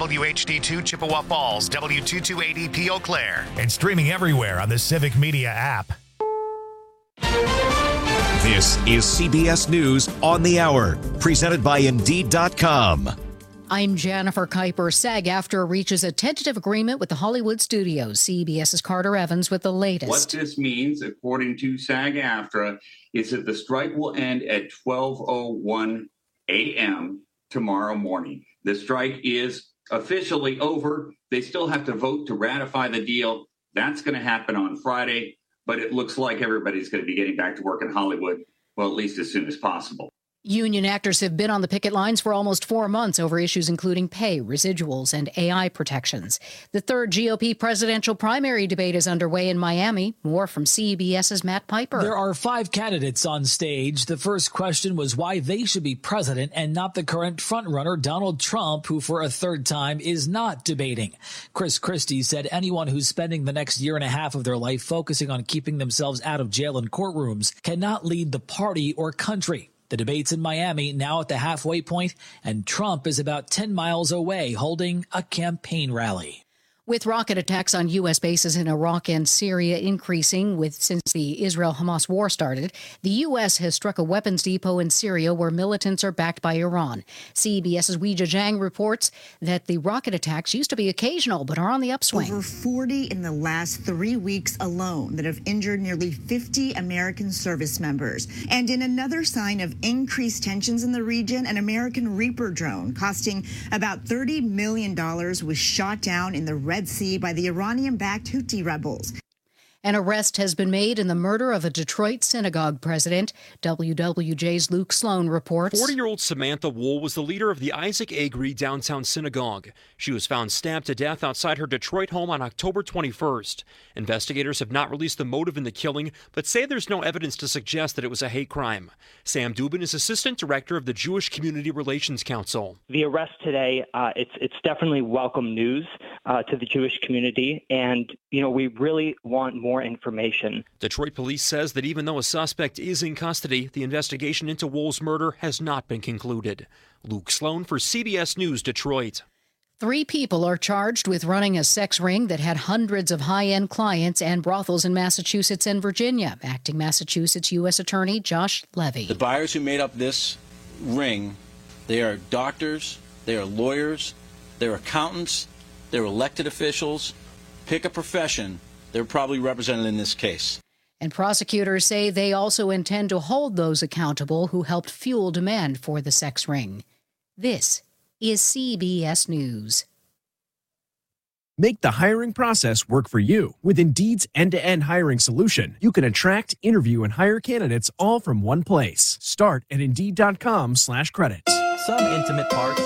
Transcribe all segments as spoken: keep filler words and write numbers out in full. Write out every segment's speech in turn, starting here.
W H D two Chippewa Falls, W two two eighty P Eau Claire, and streaming everywhere on the Civic Media app. This is C B S News on the Hour, presented by Indeed dot com. I'm Jennifer Kuiper. SAG-AFTRA reaches a tentative agreement with the Hollywood studios. CBS's Carter Evans with the latest. What this means, according to SAG-AFTRA, is that the strike will end at twelve oh one a.m. tomorrow morning. The strike is officially over. They still have to vote to ratify the deal. That's going to happen on Friday, but it looks like everybody's going to be getting back to work in Hollywood, well, at least as soon as possible. Union actors have been on the picket lines for almost four months over issues including pay, residuals, and A I protections. The third G O P presidential primary debate is underway in Miami. More from CBS's Matt Piper. There are five candidates on stage. The first question was why they should be president and not the current frontrunner Donald Trump, who for a third time is not debating. Chris Christie said anyone who's spending the next year and a half of their life focusing on keeping themselves out of jail and courtrooms cannot lead the party or country. The debate's in Miami, now at the halfway point, and Trump is about ten miles away holding a campaign rally. With rocket attacks on U S bases in Iraq and Syria increasing with since the Israel-Hamas war started, the U S has struck a weapons depot in Syria where militants are backed by Iran. CBS's Weijia Zhang reports that the rocket attacks used to be occasional but are on the upswing. Over forty in the last three weeks alone that have injured nearly fifty American service members. And in another sign of increased tensions in the region, an American Reaper drone costing about thirty million dollars was shot down in the Red Sea by the Iranian-backed Houthi rebels. An arrest has been made in the murder of a Detroit synagogue president. W W J's Luke Sloan reports. forty-year-old Samantha Wool was the leader of the Isaac Agri downtown synagogue. She was found stabbed to death outside her Detroit home on October twenty-first. Investigators have not released the motive in the killing, but say there's no evidence to suggest that it was a hate crime. Sam Dubin is assistant director of the Jewish Community Relations Council. The arrest today, uh, it's it's definitely welcome news uh, to the Jewish community, and you know we really want more information. Detroit police says that even though a suspect is in custody, the investigation into Wool's murder has not been concluded. Luke Sloan for C B S News, Detroit. Three people are charged with running a sex ring that had hundreds of high-end clients and brothels in Massachusetts and Virginia. Acting Massachusetts U S Attorney Josh Levy. The buyers who made up this ring, they are doctors, they are lawyers, they're accountants, they're elected officials. Pick a profession. They're probably represented in this case. And prosecutors say they also intend to hold those accountable who helped fuel demand for the sex ring. This is C B S News. Make the hiring process work for you. With Indeed's end-to-end hiring solution, you can attract, interview, and hire candidates all from one place. Start at Indeed.com slash credits. Some intimate parts.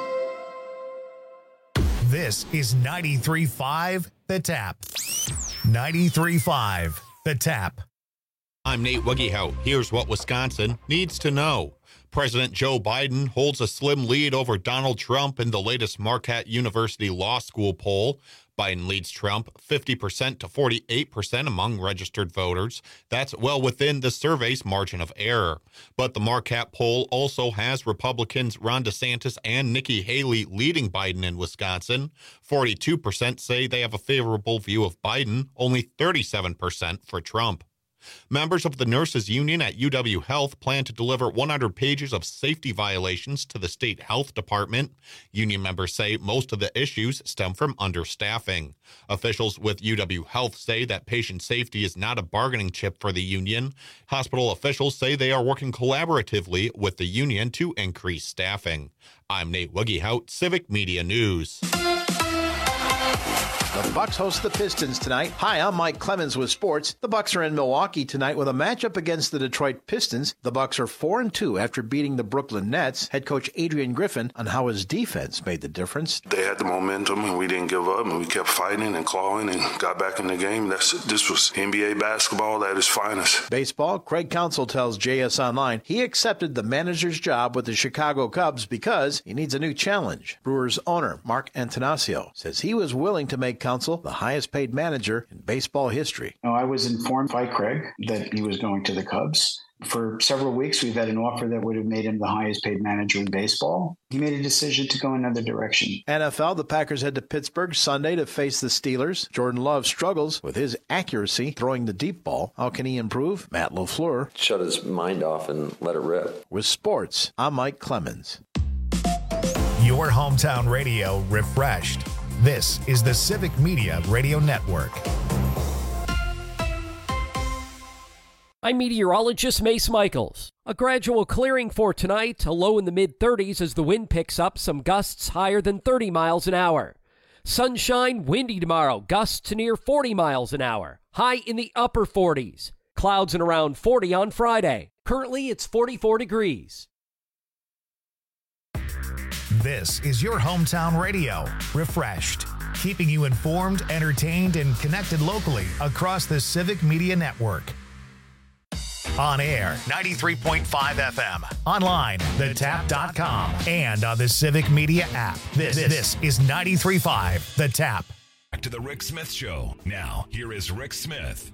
This is ninety-three point five The Tap. ninety-three point five The Tap. I'm Nate Wiggyhout. Here's what Wisconsin needs to know. President Joe Biden holds a slim lead over Donald Trump in the latest Marquette University Law School poll. Biden leads Trump fifty percent to forty-eight percent among registered voters. That's well within the survey's margin of error. But the Marquette poll also has Republicans Ron DeSantis and Nikki Haley leading Biden in Wisconsin. forty-two percent say they have a favorable view of Biden, only thirty-seven percent for Trump. Members of the Nurses Union at U W Health plan to deliver one hundred pages of safety violations to the state health department. Union members say most of the issues stem from understaffing. Officials with U W Health say that patient safety is not a bargaining chip for the union. Hospital officials say they are working collaboratively with the union to increase staffing. I'm Nate Wiggyhout, Civic Media News. The Bucks host the Pistons tonight. Hi, I'm Mike Clemens with sports. The Bucks are in Milwaukee tonight with a matchup against the Detroit Pistons. The Bucks are four and two after beating the Brooklyn Nets. Head coach Adrian Griffin on how his defense made the difference. They had the momentum and we didn't give up and we kept fighting and clawing and got back in the game. That's this was N B A basketball at its finest. Baseball, Craig Counsell tells J S Online he accepted the manager's job with the Chicago Cubs because he needs a new challenge. Brewers owner Mark Antanasio says he was willing to make Counsell the highest paid manager in baseball history. No, I was informed by Craig that he was going to the Cubs. For several weeks, we've had an offer that would have made him the highest paid manager in baseball. He made a decision to go another direction. N F L, the Packers head to Pittsburgh Sunday to face the Steelers. Jordan Love struggles with his accuracy throwing the deep ball. How can he improve? Matt LaFleur. Shut his mind off and let it rip. With sports, I'm Mike Clemens. Your hometown radio refreshed. This is the Civic Media Radio Network. I'm meteorologist Mace Michaels. A gradual clearing for tonight, a low in the mid-thirties as the wind picks up, some gusts higher than thirty miles an hour. Sunshine, windy tomorrow, gusts to near forty miles an hour, high in the upper forties. Clouds and around forty on Friday. Currently, it's forty-four degrees. This is your hometown radio, refreshed, keeping you informed, entertained, and connected locally across the Civic Media Network. On air, ninety-three point five F M. Online, the tap dot com. And on the Civic Media app. This, this is ninety-three point five The Tap. Back to the Rick Smith Show. Now, here is Rick Smith.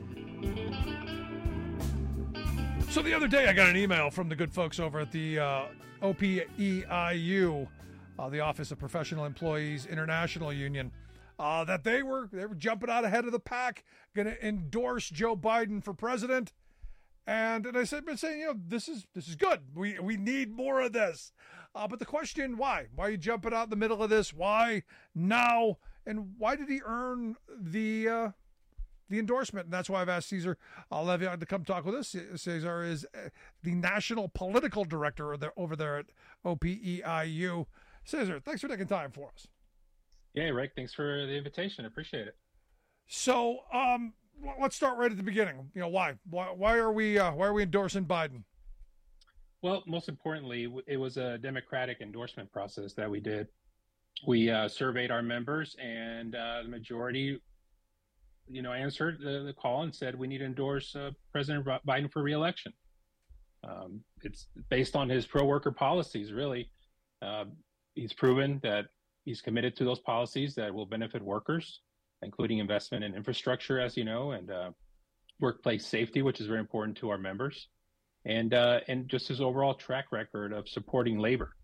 So the other day, I got an email from the good folks over at the uh, O P E I U, uh, the Office of Professional Employees International Union, uh, that they were they were jumping out ahead of the pack, going to endorse Joe Biden for president. And and I said, been saying, you know, this is this is good. We we need more of this. Uh, but the question, why? Why are you jumping out in the middle of this? Why now? And why did he earn the uh, the endorsement? And that's why I've asked Cesar Leviat to come talk with us. Cesar is the national political director over there at O P E I U. Cesar, thanks for taking time for us. Yeah, Rick, thanks for the invitation. I appreciate it. So, um. Let's start right at the beginning. You know, why? Why, why are we uh, why are we endorsing Biden? Well, most importantly, it was a democratic endorsement process that we did. We uh, surveyed our members, and uh, the majority, you know, answered the, the call and said we need to endorse uh, President Biden for re-election. Um, it's based on his pro-worker policies, really. Uh, he's proven that he's committed to those policies that will benefit workers, including investment in infrastructure, as you know, and uh, workplace safety, which is very important to our members, and uh, and just his overall track record of supporting labor.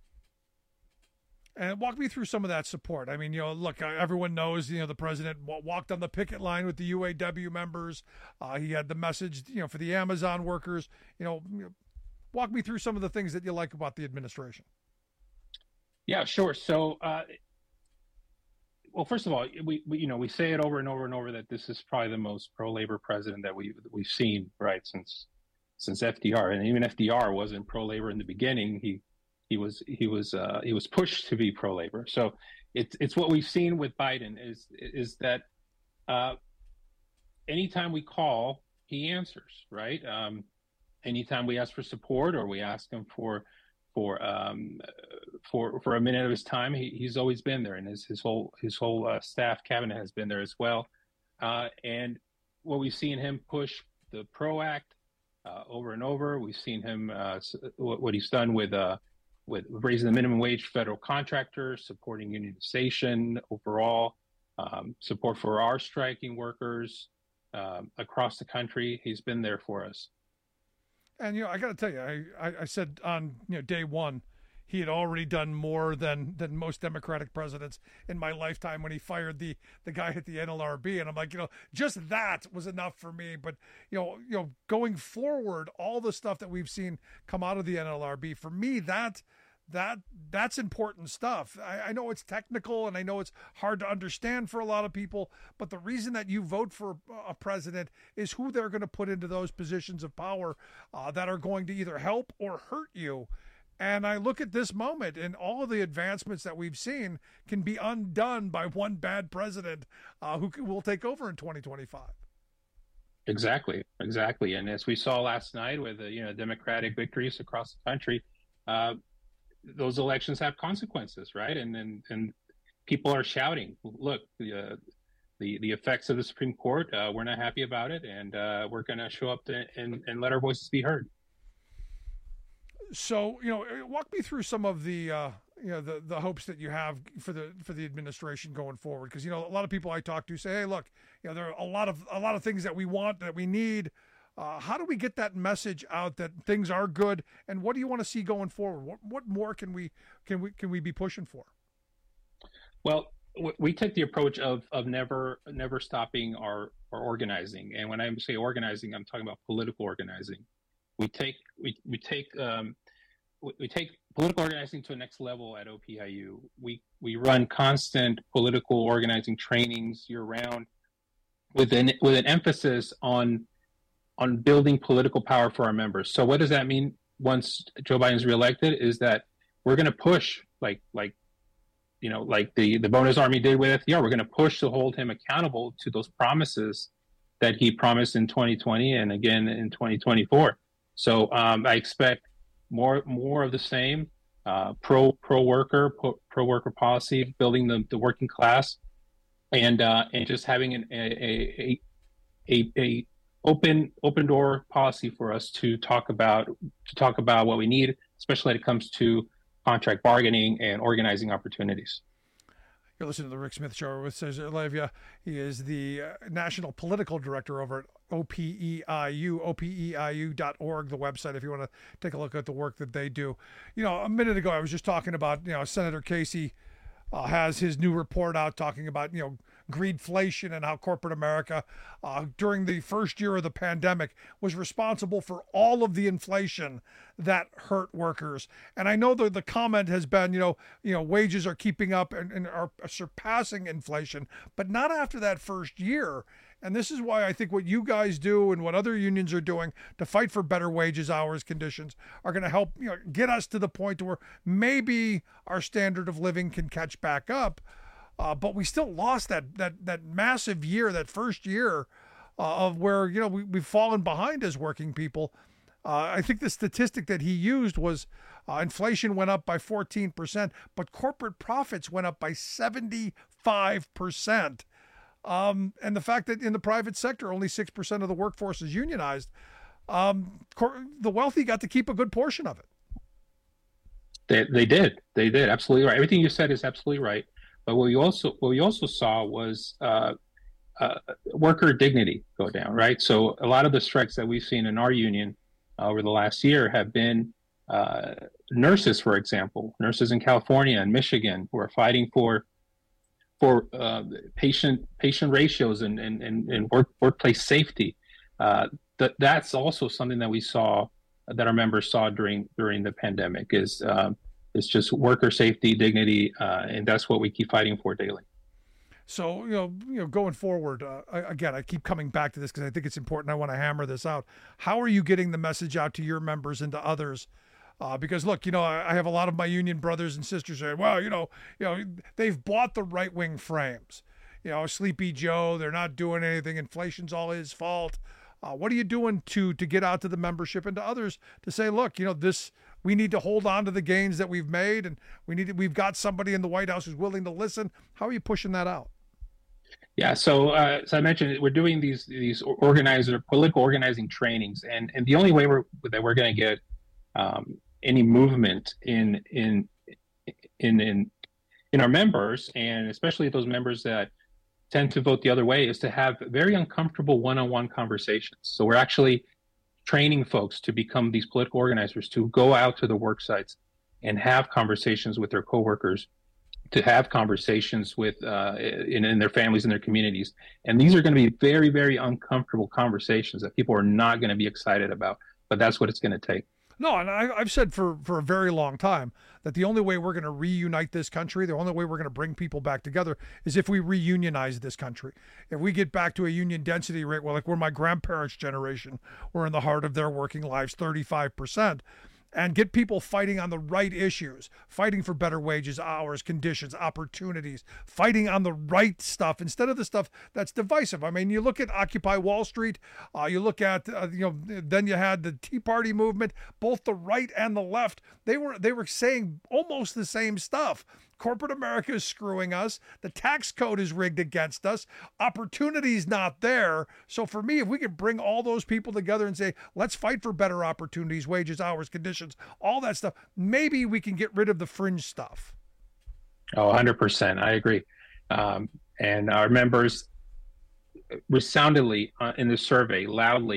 And walk me through some of that support. I mean, you know, look, everyone knows, you know, the president walked on the picket line with the U A W members. Uh, he had the message, you know, for the Amazon workers. You know, walk me through some of the things that you like about the administration. Yeah, sure. So, uh, well, first of all, we, we, you know, we say it over and over and over that this is probably the most pro-labor president that we we've seen, right, since since F D R. And even F D R wasn't pro-labor in the beginning. He he was he was uh, he was pushed to be pro-labor. So it's it's what we've seen with Biden is is that uh, anytime we call, he answers, right? Um, anytime we ask for support or we ask him for for um, for for a minute of his time, he, he's always been there, and his his whole his whole uh, staff cabinet has been there as well. Uh, and what we've seen him push the PRO Act uh, over and over. We've seen him uh, what, what he's done with uh, with raising the minimum wage for federal contractors, supporting unionization overall, um, support for our striking workers um, across the country. He's been there for us. And, you know, I got to tell you, I, I, I said on, you know, day one, he had already done more than than most Democratic presidents in my lifetime when he fired the the guy at the N L R B. And I'm like, you know, just that was enough for me. But, you know, you know, going forward, all the stuff that we've seen come out of the N L R B, for me, that that that's important stuff. I, I know it's technical and I know it's hard to understand for a lot of people, but the reason that you vote for a president is who they're going to put into those positions of power uh, that are going to either help or hurt you. And I look at this moment, and all of the advancements that we've seen can be undone by one bad president uh, who will take over in twenty twenty-five. Exactly, exactly. And as we saw last night with the, you know, Democratic victories across the country, uh, those elections have consequences, right? And and, and people are shouting, look, the, uh, the the effects of the Supreme Court, uh, we're not happy about it, and uh, we're going to show up to, and, and let our voices be heard. So, you know, walk me through some of the, uh, you know, the, the hopes that you have for the for the administration going forward. Because, you know, a lot of people I talk to say, hey, look, you know, there are a lot of a lot of things that we want, that we need. Uh, how do we get that message out that things are good, and what do you want to see going forward? What what more can we can we can we be pushing for? Well, we take the approach of of never never stopping our, our organizing, and when I say organizing, I'm talking about political organizing. We take we we take um, we, we take political organizing to a next level at O P I U. We we run constant political organizing trainings year round, with an with an emphasis on on building political power for our members. So what does that mean once Joe Biden's reelected? Is that we're going to push like like. you know, like the, the bonus army did with F D R, we're going to push to hold him accountable to those promises that he promised in twenty twenty and again in twenty twenty-four. So um, I expect more more of the same, uh, pro pro worker pro, pro worker policy, building the, the working class, and uh, and just having an, a, a a a open open door policy for us to talk about to talk about what we need, especially when it comes to contract bargaining and organizing opportunities. You're listening to the Rick Smith Show with Cesar Levia. He is the uh, National Political Director over at O P E I U, O P E I U dot org, the website, if you want to take a look at the work that they do. You know, a minute ago, I was just talking about, you know, Senator Casey uh, has his new report out talking about, you know, greedflation and how corporate America uh, during the first year of the pandemic was responsible for all of the inflation that hurt workers. And I know that the comment has been, you know, you know, wages are keeping up and, and are surpassing inflation, but not after that first year. And this is why I think what you guys do and what other unions are doing to fight for better wages, hours, conditions are going to help, you know, get us to the point where maybe our standard of living can catch back up. Uh, but we still lost that that that massive year, that first year uh, of where, you know, we, we've fallen behind as working people. Uh, I think the statistic that he used was uh, inflation went up by fourteen percent, but corporate profits went up by seventy-five percent. Um, and the fact that in the private sector, only six percent of the workforce is unionized, um, cor- the wealthy got to keep a good portion of it. They, they did. They did. Absolutely right. Everything you said is absolutely right. But what we also what we also saw was uh, uh, worker dignity go down, right? So a lot of the strikes that we've seen in our union uh, over the last year have been uh, nurses, for example, nurses in California and Michigan who are fighting for for uh, patient patient ratios and and, and, and work, workplace safety. Uh, that that's also something that we saw that our members saw during during the pandemic is. Uh, It's just worker safety, dignity, uh, and that's what we keep fighting for daily. So, you know, you know, going forward, uh, I, again, I keep coming back to this because I think it's important. I want to hammer this out. How are you getting the message out to your members and to others? Uh, because look, you know, I, I have a lot of my union brothers and sisters saying, well, you know, you know, they've bought the right wing frames. You know, Sleepy Joe, they're not doing anything. Inflation's all his fault. Uh, what are you doing to to get out to the membership and to others to say, look, you know, this we need to hold on to the gains that we've made, and we need to, we've got somebody in the White House who's willing to listen. How are you pushing that out? Yeah, so uh, as I mentioned, we're doing these these organizer political organizing trainings, and and the only way we're that we're going to get um, any movement in in in in in our members, and especially those members that tend to vote the other way, is to have very uncomfortable one-on-one conversations. So we're actually training folks to become these political organizers, to go out to the work sites and have conversations with their coworkers, to have conversations with uh, in, in their families and their communities. And these are going to be very, very uncomfortable conversations that people are not going to be excited about, but that's what it's going to take. No, and I, I've said for, for a very long time that the only way we're going to reunite this country, the only way we're going to bring people back together is if we reunionize this country. If we get back to a union density rate, well, like where my grandparents' generation were in the heart of their working lives, thirty-five percent, and get people fighting on the right issues, fighting for better wages, hours, conditions, opportunities, fighting on the right stuff instead of the stuff that's divisive. I mean, you look at Occupy Wall Street, uh, you look at, uh, you know, then you had the Tea Party movement, both the right and the left, they were they were saying almost the same stuff. Corporate America is screwing us. The tax code is rigged against us. Opportunity's not there. So for me, if we could bring all those people together and say, let's fight for better opportunities, wages, hours, conditions, all that stuff, maybe we can get rid of the fringe stuff. Oh, one hundred percent. I agree. Um, and our members resoundingly uh, in the survey, loudly,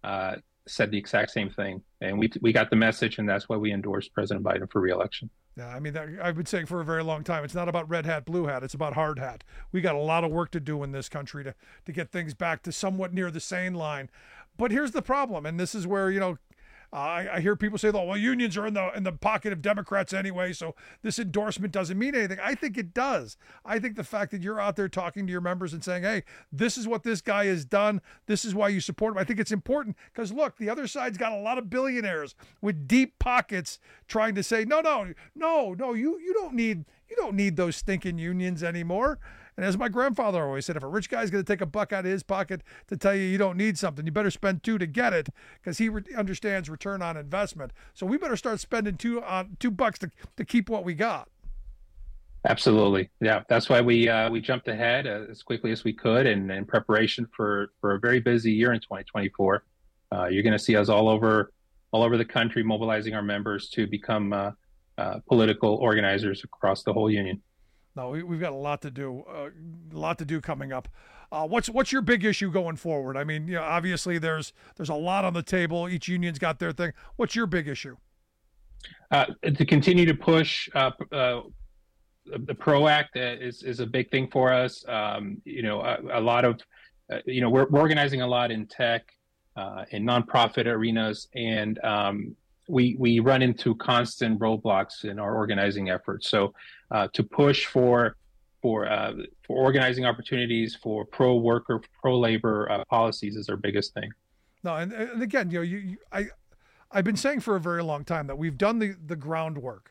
uh, said the exact same thing. And we we got the message, and that's why we endorsed President Biden for re-election. Yeah, I mean, that, I've been saying for a very long time, it's not about red hat, blue hat. It's about hard hat. We got a lot of work to do in this country to, to get things back to somewhat near the sane line. But here's the problem, and this is where, you know, uh, I, I hear people say, oh, well, unions are in the in the pocket of Democrats anyway, so this endorsement doesn't mean anything. I think it does. I think the fact that you're out there talking to your members and saying, hey, this is what this guy has done, this is why you support him, I think it's important because, look, the other side's got a lot of billionaires with deep pockets trying to say, no, no, no, no, you you don't need you don't need those stinking unions anymore. And as my grandfather always said, if a rich guy's going to take a buck out of his pocket to tell you you don't need something, you better spend two to get it because he re- understands return on investment. So we better start spending two on two bucks to, to keep what we got. Absolutely. Yeah. That's why we uh, we jumped ahead uh, as quickly as we could and in preparation for, for a very busy year in twenty twenty-four. Uh, you're going to see us all over all over the country mobilizing our members to become uh, uh, political organizers across the whole union. No, we, we've got a lot to do, uh, a lot to do coming up. Uh, what's what's your big issue going forward? I mean, you know, obviously there's there's a lot on the table. Each union's got their thing. What's your big issue? Uh, to continue to push uh, uh, the PRO Act is is a big thing for us. Um, you know, a, a lot of, uh, you know, we're, we're organizing a lot in tech, uh, in nonprofit arenas, and um, we we run into constant roadblocks in our organizing efforts. So uh, to push for for uh, for organizing opportunities for pro worker, pro labor uh, policies is our biggest thing. No, and, and again, you know, you, you I I've been saying for a very long time that we've done the the groundwork.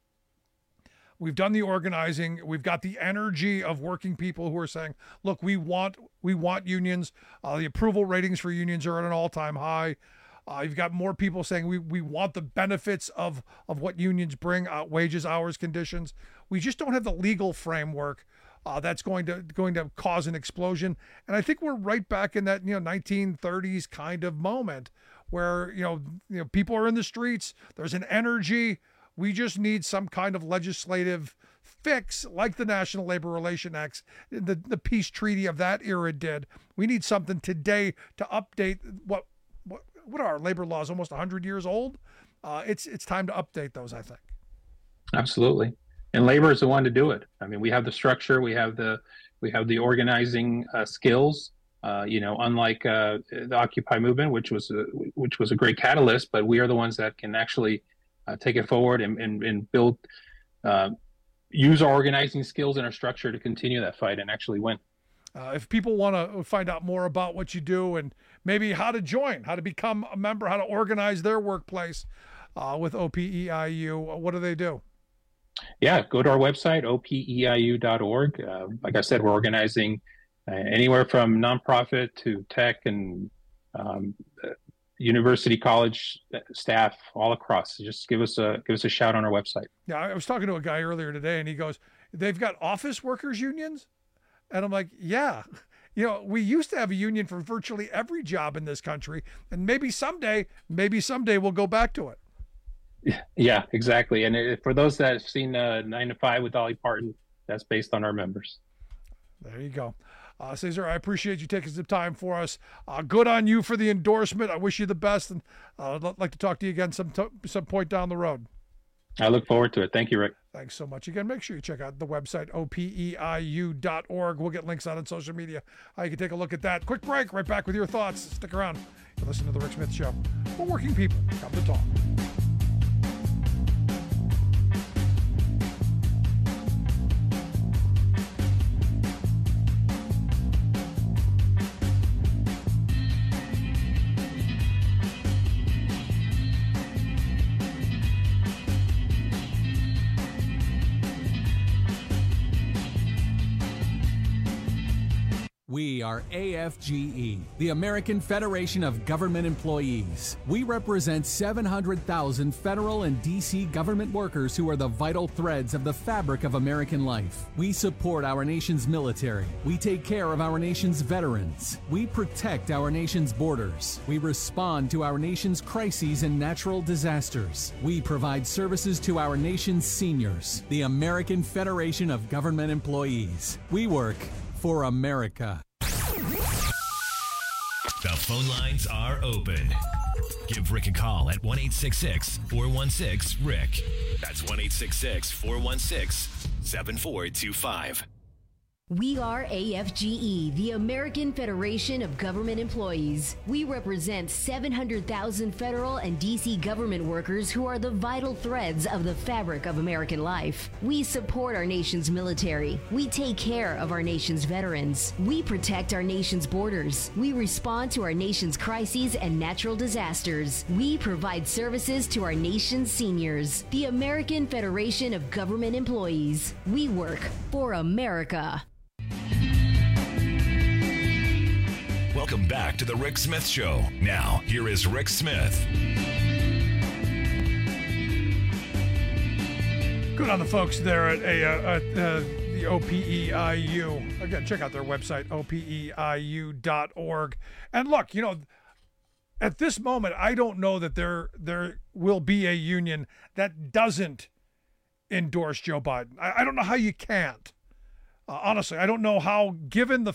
We've done the organizing. We've got the energy of working people who are saying, "Look, we want we want unions." Uh, the approval ratings for unions are at an all-time high. Uh, you've got more people saying we we want the benefits of of what unions bring: uh, wages, hours, conditions. We just don't have the legal framework uh, that's going to going to cause an explosion. And I think we're right back in that you know nineteen thirties kind of moment where you know you know people are in the streets. There's an energy. We just need some kind of legislative fix like the National Labor Relations Act, the, the peace treaty of that era did. We need something today to update what what what are our labor laws, almost one hundred years old? Uh, it's it's time to update those, I think. Absolutely. And labor is the one to do it. I mean, we have the structure, we have the we have the organizing uh, skills. Uh, you know, unlike uh, the Occupy movement, which was a, which was a great catalyst, but we are the ones that can actually Uh, take it forward and, and, and build, uh, use our organizing skills and our structure to continue that fight and actually win. Uh, if people want to find out more about what you do and maybe how to join, how to become a member, how to organize their workplace uh, with O P E I U, what do they do? Yeah, go to our website, O P E I U dot org. Uh, like I said, we're organizing uh, anywhere from nonprofit to tech and um, university, college staff all across. Just give us a give us a shout on our website. Yeah, I was talking to a guy earlier today, and he goes, "They've got office workers unions," and I'm like, "Yeah, you know, we used to have a union for virtually every job in this country, and maybe someday, maybe someday we'll go back to it." Yeah, exactly. And it, for those that have seen uh, Nine to Five with Dolly Parton, that's based on our members. There you go. Uh, Cesar, I appreciate you taking some time for us. Uh, good on you for the endorsement. I wish you the best, and uh, I'd like to talk to you again some t- some point down the road. I look forward to it. Thank you, Rick. Thanks so much. Again, make sure you check out the website, O P E I U dot org. We'll get links out on social media. Uh, you can take a look at that. Quick break. Right back with your thoughts. Stick around. You listen to The Rick Smith Show. For working people, come to talk. We are A F G E, the American Federation of Government Employees. We represent seven hundred thousand federal and D C government workers who are the vital threads of the fabric of American life. We support our nation's military. We take care of our nation's veterans. We protect our nation's borders. We respond to our nation's crises and natural disasters. We provide services to our nation's seniors. The American Federation of Government Employees. We work for America. The phone lines are open. Give Rick a call at one eight six six, four one six, Rick. That's one eight six six, four one six, seven four two five. We are A F G E, the American Federation of Government Employees. We represent seven hundred thousand federal and D C government workers who are the vital threads of the fabric of American life. We support our nation's military. We take care of our nation's veterans. We protect our nation's borders. We respond to our nation's crises and natural disasters. We provide services to our nation's seniors. The American Federation of Government Employees. We work for America. Welcome back to the Rick Smith Show. Now, here is Rick Smith. Good on the folks there at, a, uh, at uh, the O P E I U. Again, check out their website, O P E I U dot org. And look, you know, at this moment, I don't know that there there will be a union that doesn't endorse Joe Biden. I, I don't know how you can't. Uh, honestly, I don't know how, given the